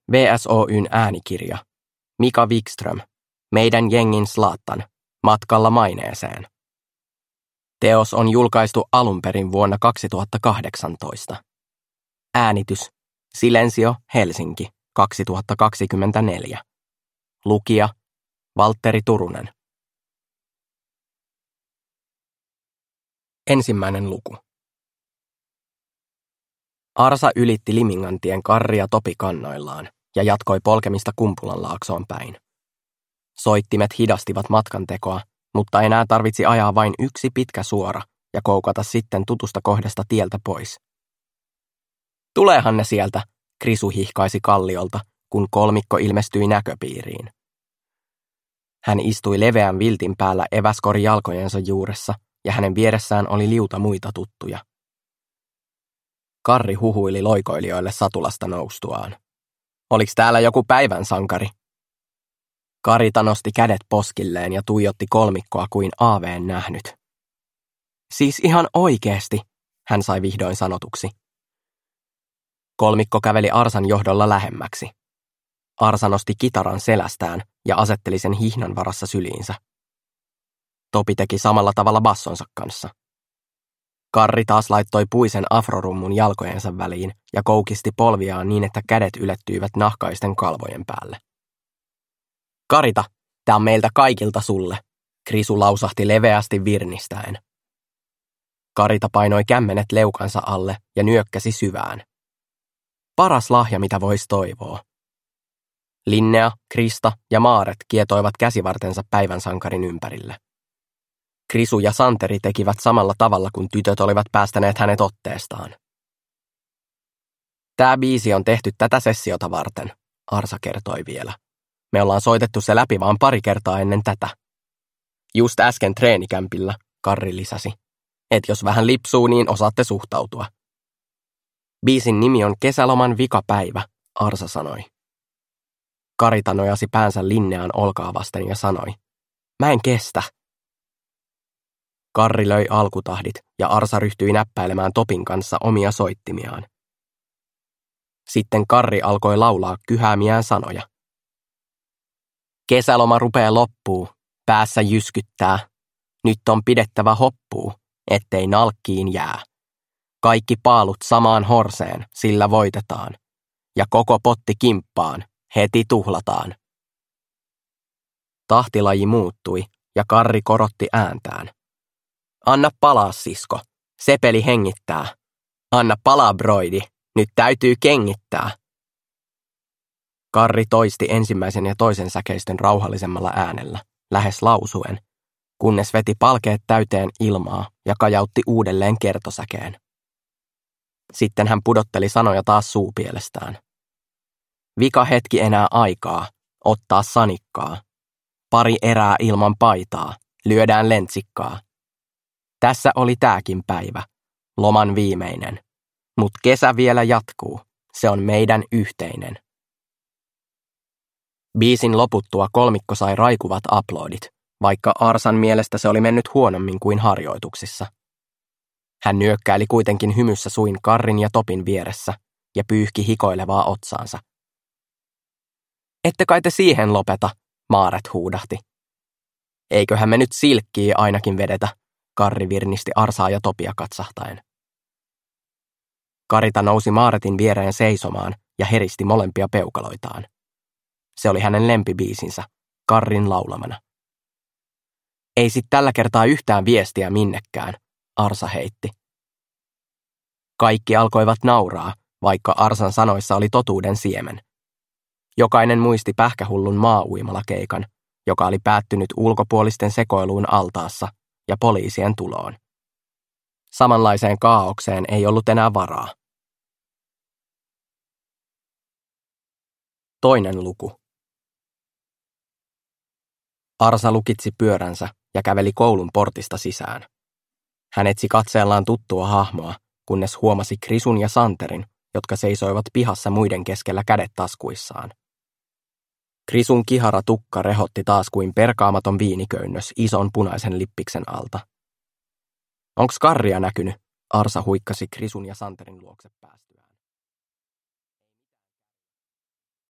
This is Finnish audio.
VSOY:n äänikirja. Mika Wikström. Meidän jengin Zlatan. Matkalla maineeseen. Teos on julkaistu alun perin vuonna 2018. Äänitys. Silensio, Helsinki, 2024. Lukija. Valtteri Turunen. Ensimmäinen luku. Arsa ylitti Limingantien Karri ja Topi kannoillaan ja jatkoi polkemista Kumpulanlaaksoon päin. Soittimet hidastivat matkantekoa, mutta enää tarvitsi ajaa vain yksi pitkä suora ja koukata sitten tutusta kohdasta tieltä pois. Tuleehan ne sieltä, Krisu hihkaisi kalliolta, kun kolmikko ilmestyi näköpiiriin. Hän istui leveän viltin päällä eväskori jalkojensa juuressa ja hänen vieressään oli liuta muita tuttuja. Karri huhuili loikoilijoille satulasta noustuaan. Oliks täällä joku päivän sankari? Karita nosti kädet poskilleen ja tuijotti kolmikkoa kuin aaveen nähnyt. Siis ihan oikeesti, hän sai vihdoin sanotuksi. Kolmikko käveli Arsan johdolla lähemmäksi. Arsa nosti kitaran selästään ja asetteli sen hihnan varassa syliinsä. Topi teki samalla tavalla bassonsa kanssa. Karri taas laittoi puisen afrorummun jalkojensa väliin ja koukisti polviaan niin, että kädet ylettyivät nahkaisten kalvojen päälle. Karita, tää on meiltä kaikilta sulle, Krisu lausahti leveästi virnistäen. Karita painoi kämmenet leukansa alle ja nyökkäsi syvään. Paras lahja, mitä voisi toivoa. Linnea, Krista ja Maaret kietoivat käsivartensa päivän sankarin ympärille. Krisu ja Santeri tekivät samalla tavalla, kun tytöt olivat päästäneet hänet otteestaan. Tää biisi on tehty tätä sessiota varten, Arsa kertoi vielä. Me ollaan soitettu se läpi vaan pari kertaa ennen tätä. Just äsken treenikämpillä, Karri lisäsi. Et jos vähän lipsuu, niin osaatte suhtautua. Biisin nimi on Kesäloman vikapäivä, Arsa sanoi. Karita nojasi päänsä Linnean olkaa vasten ja sanoi. Mä en kestä. Karri löi alkutahdit ja Arsa ryhtyi näppäilemään Topin kanssa omia soittimiaan. Sitten Karri alkoi laulaa kyhäämiään sanoja. Kesäloma rupee loppuu, päässä jyskyttää. Nyt on pidettävä hoppuu, ettei nalkkiin jää. Kaikki paalut samaan horseen, sillä voitetaan. Ja koko potti kimppaan, heti tuhlataan. Tahtilaji muuttui ja Karri korotti ääntään. Anna palaa, sisko. Sepeli hengittää. Anna palaa, broidi. Nyt täytyy kengittää. Karri toisti ensimmäisen ja toisen säkeistön rauhallisemmalla äänellä, lähes lausuen, kunnes veti palkeet täyteen ilmaa ja kajautti uudelleen kertosäkeen. Sitten hän pudotteli sanoja taas suupielestään. Vika hetki enää aikaa, ottaa sanikkaa. Pari erää ilman paitaa, lyödään lentsikkaa. Tässä oli tääkin päivä, loman viimeinen. Mut kesä vielä jatkuu, se on meidän yhteinen. Biisin loputtua kolmikko sai raikuvat aplodit, vaikka Arsan mielestä se oli mennyt huonommin kuin harjoituksissa. Hän nyökkäili kuitenkin hymyssä suin Karrin ja Topin vieressä ja pyyhki hikoilevaa otsaansa. Ette kai te siihen lopeta, Maaret huudahti. Eiköhän me nyt silkkiä ainakin vedetä, Karri virnisti Arsaa ja Topia katsahtaen. Karita nousi Maaretin viereen seisomaan ja heristi molempia peukaloitaan. Se oli hänen lempibiisinsä, Karrin laulamana. Ei sit tällä kertaa yhtään viestiä minnekään, Arsa heitti. Kaikki alkoivat nauraa, vaikka Arsan sanoissa oli totuuden siemen. Jokainen muisti pähkähullun maa-uimalakeikan, joka oli päättynyt ulkopuolisten sekoiluun altaassa ja poliisien tuloon. Samanlaiseen kaaokseen ei ollut enää varaa. Toinen luku. Arsa lukitsi pyöränsä ja käveli koulun portista sisään. Hän etsi katseellaan tuttua hahmoa, kunnes huomasi Krisun ja Santerin, jotka seisoivat pihassa muiden keskellä kädet taskuissaan. Krisun kihara tukka rehotti taas kuin perkaamaton viiniköynnös ison punaisen lippiksen alta. Onks Karria näkynyt? Arsa huikkasi Krisun ja Santerin luokse päästyä.